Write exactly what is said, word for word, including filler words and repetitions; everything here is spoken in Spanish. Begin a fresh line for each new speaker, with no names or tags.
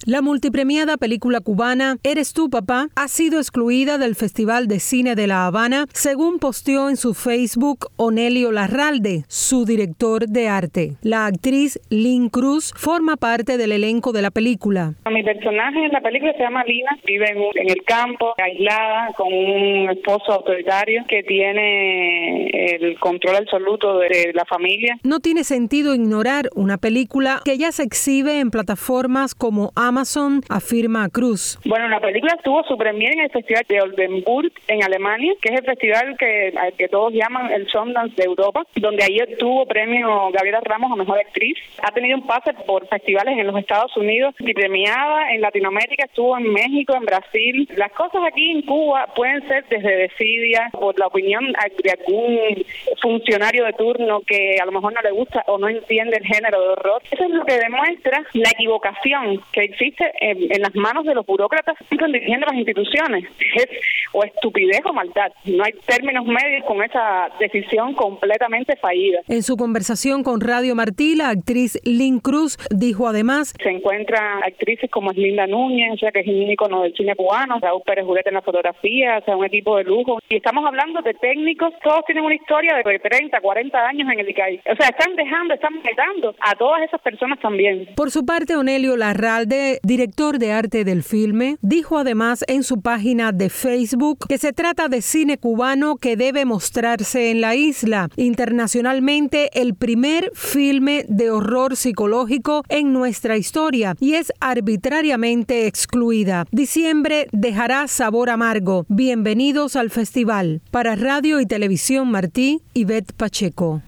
La multipremiada película cubana Eres tú, papá ha sido excluida del Festival de Cine de La Habana, según posteó en su Facebook Onelio Larralde, su director de arte. La actriz Lynn Cruz forma parte del elenco de la película.
Mi personaje en la película se llama Lina, vive en, en el campo, aislada, con un esposo autoritario que tiene el control absoluto de la familia.
No tiene sentido ignorar una película que ya se exhibe en plataformas como Amazon, afirma Cruz.
Bueno, la película tuvo su premiere en el Festival de Oldenburg, en Alemania, que es el festival que, al que todos llaman el Sundance de Europa, donde ahí obtuvo premio Gabriela Ramos a Mejor Actriz. Ha tenido un pase por festivales en los Estados Unidos y premiada en Latinoamérica, estuvo en México, en Brasil. Las cosas aquí en Cuba pueden ser desde desidia, por la opinión de algún funcionario de turno que a lo mejor no le gusta o no entiende el género de horror. Eso es lo que demuestra la equivocación que existe en, en las manos de los burócratas que están dirigiendo las instituciones. Es o estupidez o maldad. No hay términos medios con esa decisión completamente fallida.
En su conversación con Radio Martí, la actriz Lynn Cruz dijo además:
se encuentran actrices como Linda Núñez, o sea, que es un ícono del cine cubano, Raúl Pérez Juguete en la fotografía, o sea, un equipo de lujo. Y estamos hablando de técnicos, todos tienen una historia de treinta, cuarenta años en el I C A I. O sea, están dejando, están metando a todas esas personas también.
Por su parte, Onelio Larralde, director de arte del filme, dijo además en su página de Facebook que se trata de cine cubano que debe mostrarse en la isla. Internacionalmente, el primer filme de horror psicológico en nuestra historia y es arbitrariamente excluida. Diciembre dejará sabor amargo. Bienvenidos al festival. Para Radio y Televisión Martí, Ivette Pacheco.